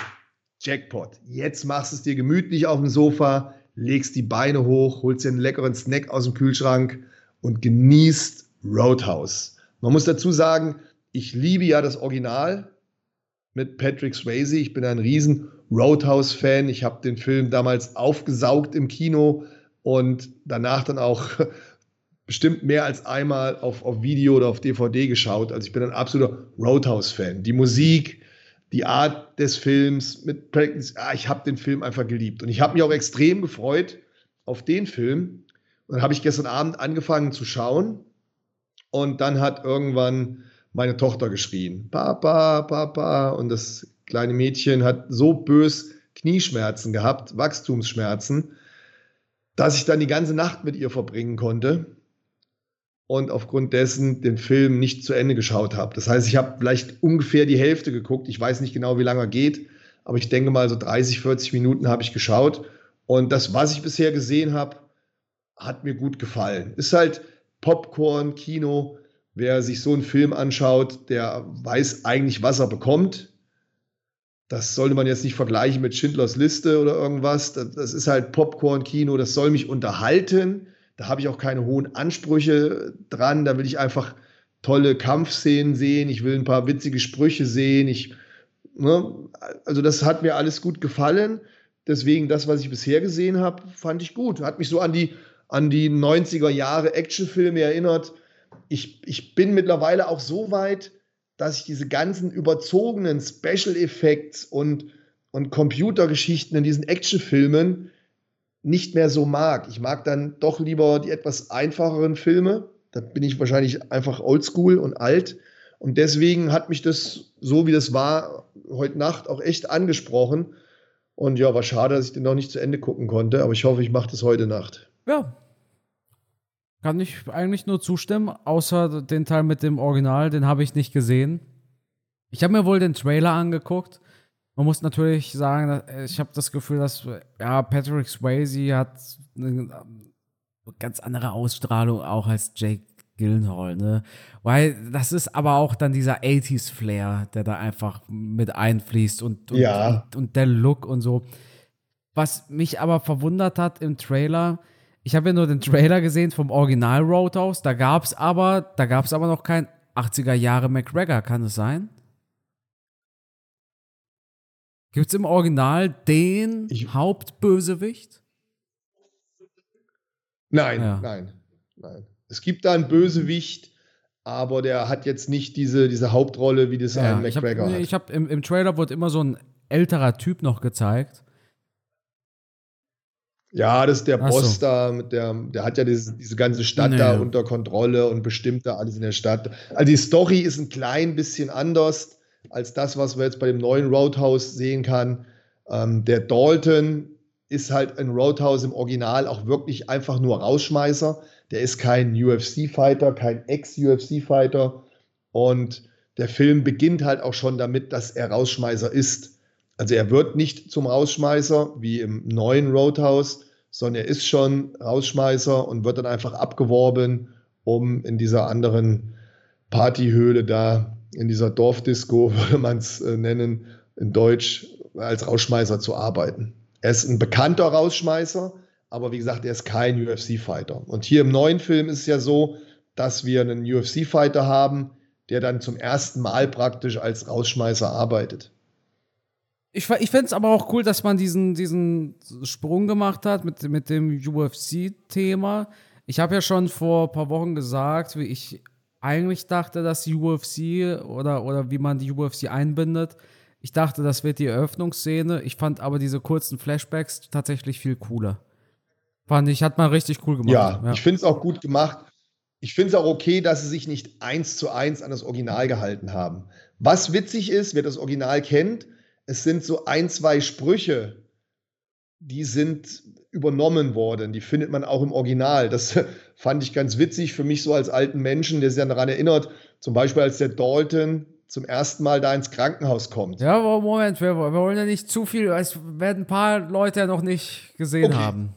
Jackpot. Jetzt machst du es dir gemütlich auf dem Sofa, legst die Beine hoch, holst dir einen leckeren Snack aus dem Kühlschrank und genießt Roadhouse. Man muss dazu sagen, ich liebe ja das Original mit Patrick Swayze. Ich bin ein riesen Roadhouse-Fan. Ich habe den Film damals aufgesaugt im Kino und danach dann auch bestimmt mehr als einmal auf Video oder auf DVD geschaut. Also ich bin ein absoluter Roadhouse-Fan. Die Musik, die Art des Films mit Practice, ich habe den Film einfach geliebt. Und ich habe mich auch extrem gefreut auf den Film. Und dann habe ich gestern Abend angefangen zu schauen und dann hat irgendwann meine Tochter geschrien, Papa, Papa. Und das kleine Mädchen hat so bös Knieschmerzen gehabt, Wachstumsschmerzen, dass ich dann die ganze Nacht mit ihr verbringen konnte und aufgrund dessen den Film nicht zu Ende geschaut habe. Das heißt, ich habe vielleicht ungefähr die Hälfte geguckt. Ich weiß nicht genau, wie lange er geht, aber ich denke mal, so 30, 40 Minuten habe ich geschaut. Und das, was ich bisher gesehen habe, hat mir gut gefallen. Ist halt Popcorn, Kino. Wer sich so einen Film anschaut, der weiß eigentlich, was er bekommt. Das sollte man jetzt nicht vergleichen mit Schindlers Liste oder irgendwas. Das ist halt Popcorn-Kino, das soll mich unterhalten. Da habe ich auch keine hohen Ansprüche dran. Da will ich einfach tolle Kampfszenen sehen. Ich will ein paar witzige Sprüche sehen. Ne? Also das hat mir alles gut gefallen. Deswegen das, was ich bisher gesehen habe, fand ich gut. Hat mich so an die 90er Jahre Actionfilme erinnert. Ich bin mittlerweile auch so weit, dass ich diese ganzen überzogenen Special Effects und Computergeschichten in diesen Actionfilmen nicht mehr so mag. Ich mag dann doch lieber die etwas einfacheren Filme. Da bin ich wahrscheinlich einfach oldschool und alt. Und deswegen hat mich das, so wie das war, heute Nacht auch echt angesprochen. Und ja, war schade, dass ich den noch nicht zu Ende gucken konnte. Aber ich hoffe, ich mache das heute Nacht. Ja, kann ich eigentlich nur zustimmen, außer den Teil mit dem Original, den habe ich nicht gesehen. Ich habe mir wohl den Trailer angeguckt. Man muss natürlich sagen, ich habe das Gefühl, dass ja, Patrick Swayze hat eine ganz andere Ausstrahlung auch als Jake Gyllenhaal, ne? Weil das ist aber auch dann dieser 80s-Flair, der da einfach mit einfließt Ja, und der Look und so. Was mich aber verwundert hat im Trailer, ich habe ja nur den Trailer gesehen vom Original Roadhouse, da gab's aber noch kein 80er Jahre McGregor, kann es sein? Gibt's im Original den ich, Hauptbösewicht? nein, Ja. nein, nein. Es gibt da einen Bösewicht, aber der hat jetzt nicht diese Hauptrolle, wie das ein Ja, ich habe McGregor ich hat. hab im Trailer wurde immer so ein älterer Typ noch gezeigt. Ja, das ist der Ach so. Boss da, der hat ja diese ganze Stadt da Nee. unter Kontrolle und bestimmt da alles in der Stadt. Also die Story ist ein klein bisschen anders als das, was man jetzt bei dem neuen Roadhouse sehen kann. Der Dalton ist halt ein Roadhouse im Original auch wirklich einfach nur Rausschmeißer. Der ist kein UFC-Fighter, kein Ex-UFC-Fighter. Und der Film beginnt halt auch schon damit, dass er Rausschmeißer ist. Also er wird nicht zum Rausschmeißer wie im neuen Roadhouse, sondern er ist schon Rausschmeißer und wird dann einfach abgeworben, um in dieser anderen Partyhöhle da, in dieser Dorfdisco, würde man es nennen, in Deutsch, als Rausschmeißer zu arbeiten. Er ist ein bekannter Rausschmeißer, aber wie gesagt, er ist kein UFC-Fighter. Und hier im neuen Film ist es ja so, dass wir einen UFC-Fighter haben, der dann zum ersten Mal praktisch als Rausschmeißer arbeitet. Ich fände es aber auch cool, dass man diesen Sprung gemacht hat mit dem UFC-Thema. Ich habe ja schon vor ein paar Wochen gesagt, wie ich eigentlich dachte, dass die UFC oder wie man die UFC einbindet. Ich dachte, das wird die Eröffnungsszene. Ich fand aber diese kurzen Flashbacks tatsächlich viel cooler. Hat man richtig cool gemacht. Ja, ich finde es auch gut gemacht. Ich finde es auch okay, dass sie sich nicht 1:1 an das Original gehalten haben. Was witzig ist, wer das Original kennt, es sind so ein, zwei Sprüche, die sind übernommen worden. Die findet man auch im Original. Das fand ich ganz witzig für mich so als alten Menschen, der sich dann daran erinnert, zum Beispiel als der Dalton zum ersten Mal da ins Krankenhaus kommt. Ja, aber Moment, wir wollen ja nicht zu viel, es werden ein paar Leute ja noch nicht gesehen haben.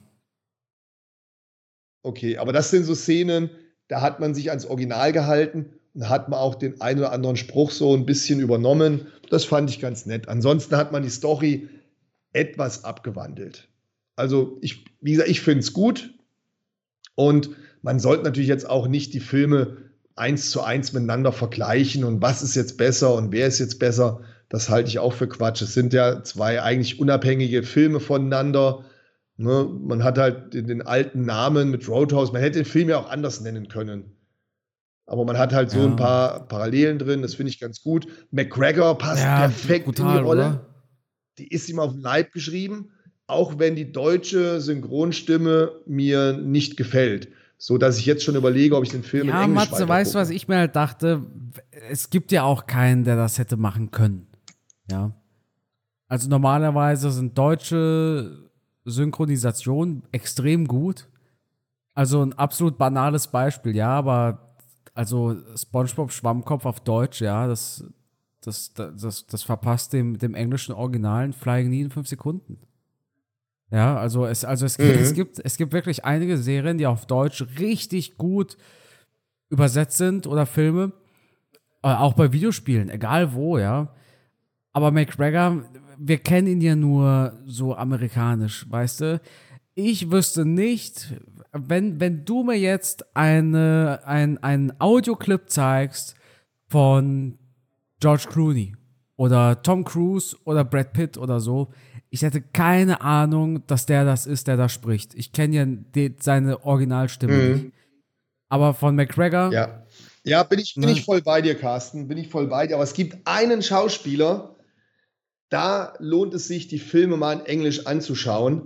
Okay, aber das sind so Szenen, da hat man sich ans Original gehalten und hat man auch den einen oder anderen Spruch so ein bisschen übernommen. Das fand ich ganz nett. Ansonsten hat man die Story etwas abgewandelt. Also wie gesagt, ich finde es gut und man sollte natürlich jetzt auch nicht die Filme 1:1 miteinander vergleichen und was ist jetzt besser und wer ist jetzt besser. Das halte ich auch für Quatsch. Es sind ja zwei eigentlich unabhängige Filme voneinander. Ne? Man hat halt den alten Namen mit Roadhouse. Man hätte den Film ja auch anders nennen können. Aber man hat halt so ein paar Parallelen drin. Das finde ich ganz gut. McGregor passt perfekt brutal, in die Rolle. Oder? Die ist ihm auf den Leib geschrieben, auch wenn die deutsche Synchronstimme mir nicht gefällt. So dass ich jetzt schon überlege, ob ich den Film in Englisch Matze, weißt du, was ich mir halt dachte? Es gibt ja auch keinen, der das hätte machen können. Ja. Also normalerweise sind deutsche Synchronisationen extrem gut. Also ein absolut banales Beispiel, ja, aber also SpongeBob Schwammkopf auf Deutsch, ja, das verpasst dem englischen Originalen Flying nie in 5 Sekunden. Ja, also es gibt wirklich einige Serien, die auf Deutsch richtig gut übersetzt sind oder Filme, auch bei Videospielen, egal wo, ja. Aber McGregor, wir kennen ihn ja nur so amerikanisch, weißt du? Ich wüsste nicht, wenn du mir jetzt einen Audioclip zeigst von George Clooney oder Tom Cruise oder Brad Pitt oder so, ich hätte keine Ahnung, dass der das ist, der da spricht. Ich kenne ja seine Originalstimme nicht. Aber von McGregor... Ja, bin ich voll bei dir, Carsten. Bin ich voll bei dir. Aber es gibt einen Schauspieler, da lohnt es sich, die Filme mal in Englisch anzuschauen.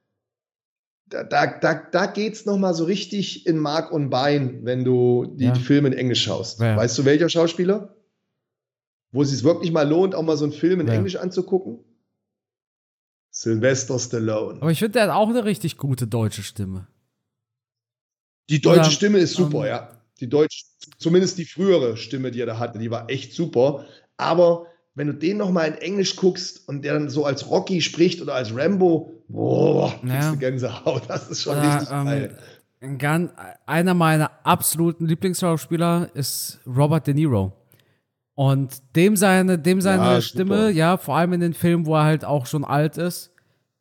Da geht es nochmal so richtig in Mark und Bein, wenn du die Filme in Englisch schaust. Ja. Weißt du, welcher Schauspieler? Wo es sich wirklich mal lohnt, auch mal so einen Film in Englisch anzugucken? Sylvester Stallone. Aber ich finde, der hat auch eine richtig gute deutsche Stimme. Die deutsche Stimme ist super, ja. Die deutsche, zumindest die frühere Stimme, die er da hatte, die war echt super. Aber wenn du den noch mal in Englisch guckst und der dann so als Rocky spricht oder als Rambo, kriegst du Gänsehaut. Das ist schon richtig geil. Einer meiner absoluten Lieblingsschauspieler ist Robert De Niro. Und dem seine Stimme, super. Vor allem in den Filmen, wo er halt auch schon alt ist,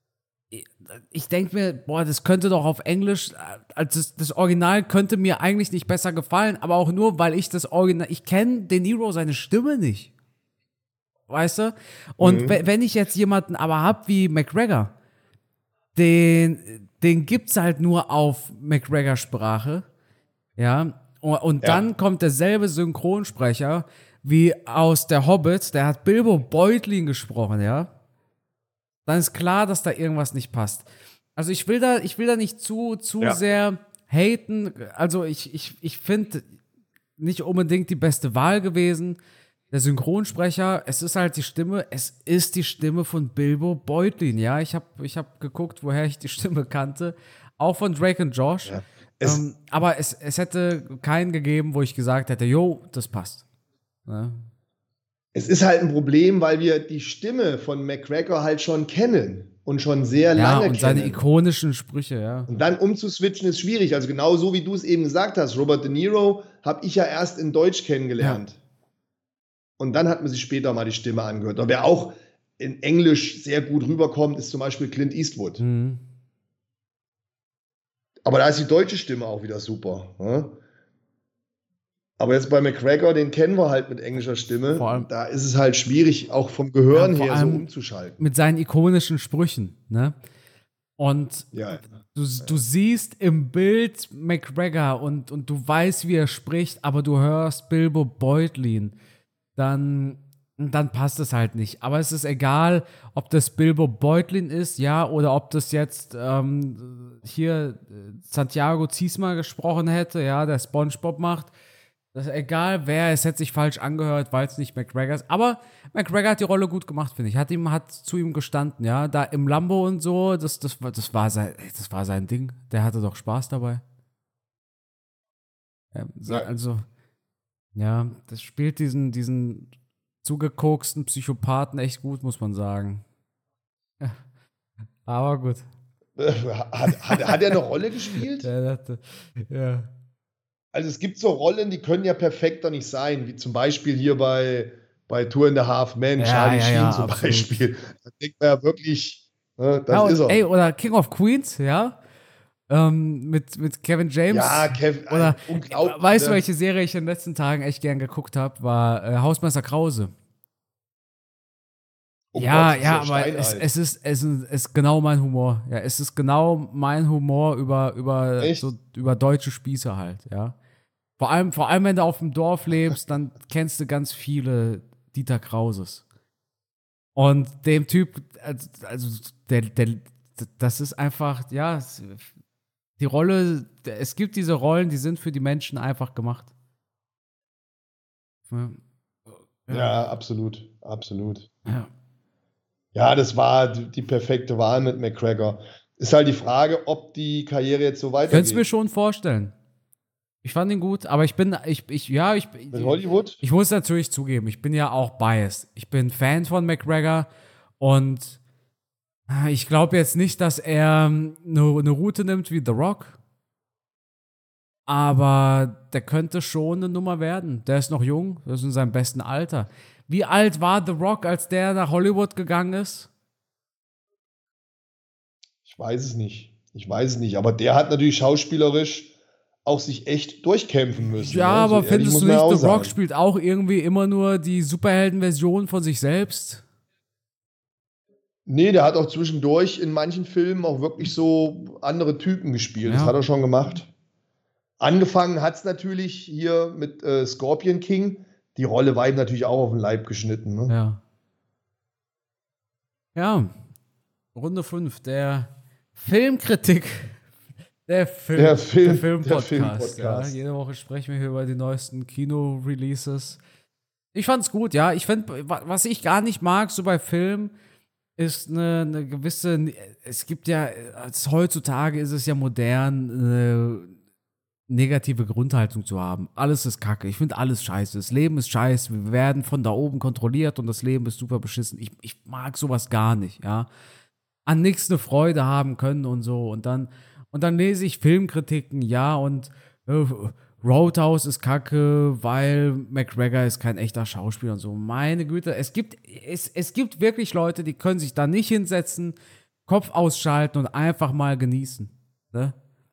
ich denke mir, das könnte doch auf Englisch, also das Original könnte mir eigentlich nicht besser gefallen, aber auch nur, weil ich ich kenne De Niro seine Stimme nicht. Weißt du? Und wenn ich jetzt jemanden aber habe wie McGregor, den gibt's halt nur auf McGregor-Sprache, ja, und dann kommt derselbe Synchronsprecher wie aus der Hobbit, der hat Bilbo Beutlin gesprochen, ja. Dann ist klar, dass da irgendwas nicht passt. Also ich will da nicht zu sehr haten. Also ich finde nicht unbedingt die beste Wahl gewesen. Der Synchronsprecher, es ist halt die Stimme, es ist die Stimme von Bilbo Beutlin, ja. Ich hab geguckt, woher ich die Stimme kannte. Auch von Drake und Josh. Ja. Aber es hätte keinen gegeben, wo ich gesagt hätte, jo, das passt. Ja. Es ist halt ein Problem, weil wir die Stimme von McGregor halt schon kennen und schon sehr lange kennen. Und seine ikonischen Sprüche, ja. Und dann umzuswitchen ist schwierig. Also genau so, wie du es eben gesagt hast, Robert De Niro habe ich ja erst in Deutsch kennengelernt. Ja. Und dann hat man sich später mal die Stimme angehört. Und wer auch in Englisch sehr gut rüberkommt, ist zum Beispiel Clint Eastwood. Mhm. Aber da ist die deutsche Stimme auch wieder super. Ja? Aber jetzt bei McGregor, den kennen wir halt mit englischer Stimme. Vor allem, Da ist es halt schwierig, auch vom ja, Gehören vor her so allem umzuschalten. mit seinen ikonischen Sprüchen, ne? Und Ja, du siehst im Bild McGregor und du weißt, wie er spricht, aber du hörst Bilbo Beutlin, dann passt es halt nicht. Aber es ist egal, ob das Bilbo Beutlin ist, ja, oder ob das jetzt hier Santiago Ziesmer gesprochen hätte, ja, der SpongeBob macht. Das ist egal, wer, es hätte sich falsch angehört, weil es nicht McGregor ist. Aber McGregor hat die Rolle gut gemacht, finde ich. Hat zu ihm gestanden, ja. Da im Lambo und so, das war sein Ding. Der hatte doch Spaß dabei. ja. Also, ja, das spielt diesen zugekoksten Psychopathen echt gut, muss man sagen. Ja, aber gut. Hat er eine Rolle gespielt? Ja. Also es gibt so Rollen, die können ja perfekter nicht sein, wie zum Beispiel hier bei Two and a Half Men, Charlie Sheen zum Absolut. Beispiel. Da denkt man ja wirklich, Ja, das ist er. ey, oder King of Queens, ja. Mit Kevin James. Ja, Kevin, Oder unglaublich. weißt du, Ne? welche Serie ich in den letzten Tagen echt gern geguckt habe? War Hausmeister Krause. Oh Ja, Gott, ja, ist aber steinalt. es ist genau mein Humor. Ja, es ist genau mein Humor Echt? über deutsche Spieße halt, ja. Vor allem, wenn du auf dem Dorf lebst, dann kennst du ganz viele Dieter Krauses. Und dem Typ, also das ist einfach, ja, die Rolle, es gibt diese Rollen, die sind für die Menschen einfach gemacht. Ja, Ja, absolut, absolut. ja. Ja, das war die perfekte Wahl mit McGregor. Ist halt die Frage, ob die Karriere jetzt so Ich könnte es mir weitergeht. schon vorstellen. Ich fand ihn gut, aber Mit Hollywood? ich muss natürlich zugeben, ich bin ja auch biased. Ich bin Fan von McGregor und ich glaube jetzt nicht, dass er eine Route nimmt wie The Rock, aber der könnte schon eine Nummer werden. Der ist noch jung, der ist in seinem besten Alter. Wie alt war The Rock, als der nach Hollywood gegangen ist? Ich weiß es nicht. Ich weiß es nicht. Aber der hat natürlich schauspielerisch auch sich echt durchkämpfen müssen. Ja, Ne? So aber ehrlich findest muss du man ja nicht, auch The Rock sein. spielt auch irgendwie immer nur die Superhelden-Version von sich selbst? Nee, der hat auch zwischendurch in manchen Filmen auch wirklich so andere Typen gespielt. Das Ja, hat er schon gemacht. Angefangen hat es natürlich hier mit Scorpion King. Die Rolle war ihm natürlich auch auf den Leib geschnitten. Ne? ja. Ja, Runde 5, der Filmkritik, Der der Film, der Filmpodcast. Ja, Filmpodcast. jede Woche sprechen wir hier über die neuesten Kino-Releases. Ich fand's gut, ja. Ich finde, was ich gar nicht mag, so bei Filmen, ist eine gewisse, es gibt ja, heutzutage ist es ja modern, eine negative Grundhaltung zu haben. Alles ist Kacke. Ich finde alles scheiße. Das Leben ist scheiße. Wir werden von da oben kontrolliert und das Leben ist super beschissen. Ich mag sowas gar nicht, ja. An nichts eine Freude haben können und so. Und dann lese ich Filmkritiken, ja, und Roadhouse ist kacke, weil McGregor ist kein echter Schauspieler und so. Meine Güte, es gibt wirklich Leute, die können sich da nicht hinsetzen, Kopf ausschalten und einfach mal genießen. Ne?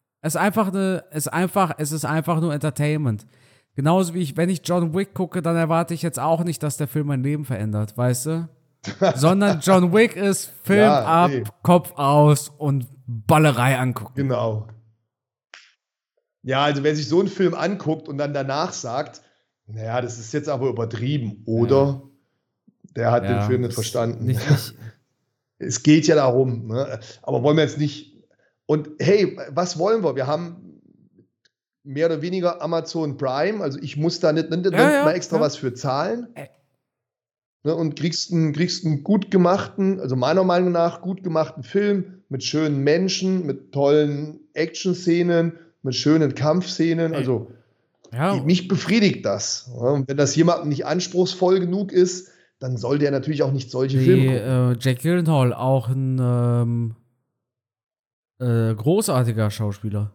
Es ist einfach nur Entertainment. Genauso wie wenn ich John Wick gucke, dann erwarte ich jetzt auch nicht, dass der Film mein Leben verändert, weißt du? Sondern John Wick ist Film Ja, ab, nee, Kopf aus und Ballerei angucken. genau. Ja, also wer sich so einen Film anguckt und dann danach sagt, naja, das ist jetzt aber übertrieben, oder der hat den Film nicht verstanden. Nicht, Es geht ja darum, ne? Aber wollen wir jetzt nicht. Und hey, was wollen wir? Wir haben mehr oder weniger Amazon Prime, also ich muss da nicht mal extra was für zahlen. Ne? Und kriegst einen gut gemachten, also meiner Meinung nach gut gemachten Film mit schönen Menschen, mit tollen Action-Szenen, mit schönen Kampfszenen. Also ja, mich befriedigt das. Ja? Und wenn das jemandem nicht anspruchsvoll genug ist, dann sollte er natürlich auch nicht solche Filme gucken. Jake Gyllenhaal, auch ein großartiger Schauspieler.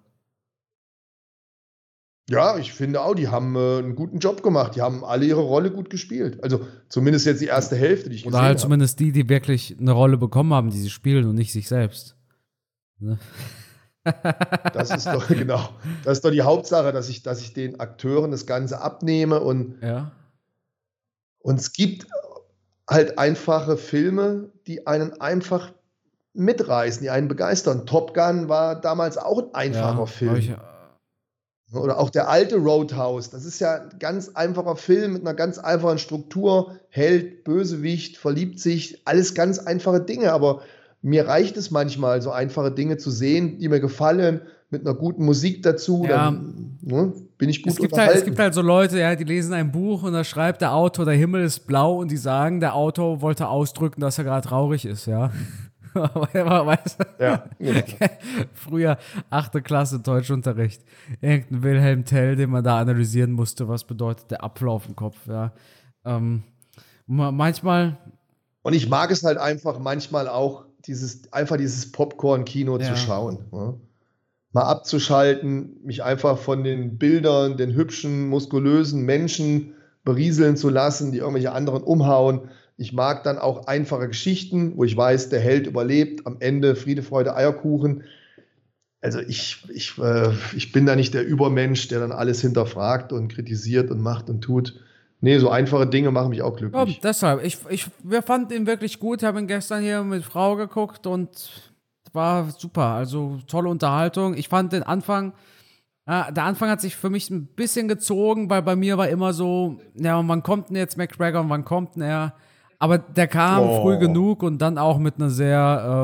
Ja, ich finde auch, die haben einen guten Job gemacht. Die haben alle ihre Rolle gut gespielt. Also zumindest jetzt die erste Hälfte, die ich Oder gesehen halt habe. zumindest die wirklich eine Rolle bekommen haben, die sie spielen und nicht sich selbst. Ne? Das ist doch, genau, das ist doch die Hauptsache, dass ich den Akteuren das Ganze abnehme Ja. und es gibt halt einfache Filme, die einen einfach mitreißen, die einen begeistern. Top Gun war damals auch ein einfacher Ja, habe ich. Film. Oder auch der alte Roadhouse, das ist ja ein ganz einfacher Film mit einer ganz einfachen Struktur. Held, Bösewicht, verliebt sich, alles ganz einfache Dinge. Aber mir reicht es manchmal, so einfache Dinge zu sehen, die mir gefallen, mit einer guten Musik dazu. Ja, Dann bin ich es gut gibt halt, es gibt unterhalten. halt so Leute, ja, die lesen ein Buch und da schreibt der Autor, der Himmel ist blau und die sagen, der Autor wollte ausdrücken, dass er gerade traurig ist, ja. Aber weißt du, Ja, genau. früher 8. Klasse Deutschunterricht, irgendein Wilhelm Tell, den man da analysieren musste, was bedeutet der Ablauf im Kopf, ja. Ähm, manchmal, Und ich mag es halt einfach manchmal auch, dieses Popcorn-Kino zu ja, schauen. Ne? Mal abzuschalten, mich einfach von den Bildern, den hübschen, muskulösen Menschen berieseln zu lassen, die irgendwelche anderen umhauen. Ich mag dann auch einfache Geschichten, wo ich weiß, der Held überlebt, am Ende Friede, Freude, Eierkuchen. Also ich bin da nicht der Übermensch, der dann alles hinterfragt und kritisiert und macht und tut. Nee, so einfache Dinge machen mich auch ja, glücklich. deshalb, wir fanden ihn wirklich gut, haben ihn gestern hier mit Frau geguckt und war super, also tolle Unterhaltung. Ich fand den Anfang, der Anfang hat sich für mich ein bisschen gezogen, weil bei mir war immer so, ja, wann kommt denn jetzt McGregor und wann kommt denn er? Aber der kam früh Oh. genug und dann auch mit einer sehr,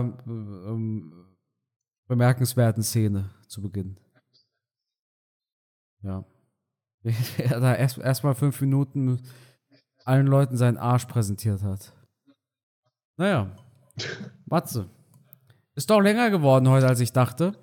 bemerkenswerten Szene zu Beginn. Ja. Er da erst mal 5 Minuten allen Leuten seinen Arsch präsentiert hat. Naja, Matze. Ist doch länger geworden heute, als ich dachte.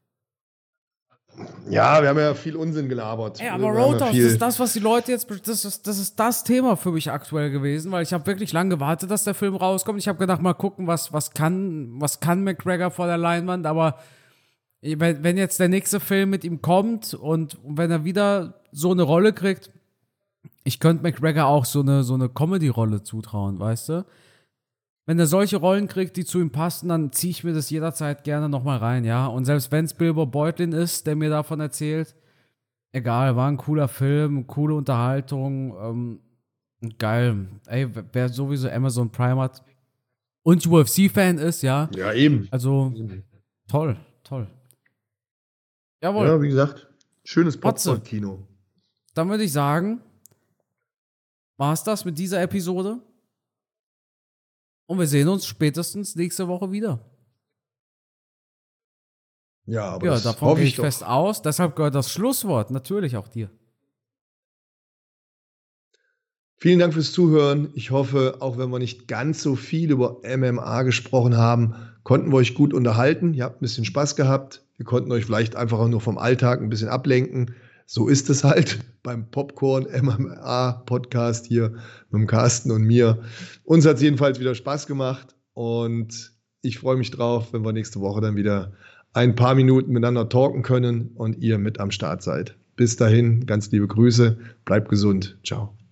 Ja, wir haben ja viel Unsinn gelabert. Ey, aber Wir haben ja Roadhouse, das viel. ist das, was die Leute jetzt, das ist das Thema für mich aktuell gewesen, weil ich habe wirklich lange gewartet, dass der Film rauskommt. Ich habe gedacht, mal gucken, was kann McGregor vor der Leinwand, aber wenn jetzt der nächste Film mit ihm kommt und wenn er wieder so eine Rolle kriegt, ich könnte McGregor auch so eine Comedy-Rolle zutrauen, weißt du? Wenn er solche Rollen kriegt, die zu ihm passen, dann ziehe ich mir das jederzeit gerne nochmal rein, ja. Und selbst wenn es Bilbo Beutlin ist, der mir davon erzählt, egal, war ein cooler Film, coole Unterhaltung, geil. Ey, wer sowieso Amazon Prime hat und UFC-Fan ist, ja, Ja, eben. also toll, toll. Jawohl, Ja, wie gesagt, schönes Matze, Popcorn-Kino. dann würde ich sagen, war's das mit dieser Episode und wir sehen uns spätestens nächste Woche wieder. Ja, aber Ja, das davon hoffe gehe ich ich fest doch. aus, deshalb gehört das Schlusswort natürlich auch dir. Vielen Dank fürs Zuhören. Ich hoffe, auch wenn wir nicht ganz so viel über MMA gesprochen haben, konnten wir euch gut unterhalten. Ihr habt ein bisschen Spaß gehabt. Wir konnten euch vielleicht einfach auch nur vom Alltag ein bisschen ablenken. So ist es halt beim Popcorn MMA Podcast hier mit dem Carsten und mir. Uns hat es jedenfalls wieder Spaß gemacht und ich freue mich drauf, wenn wir nächste Woche dann wieder ein paar Minuten miteinander talken können und ihr mit am Start seid. Bis dahin, ganz liebe Grüße, bleibt gesund. Ciao.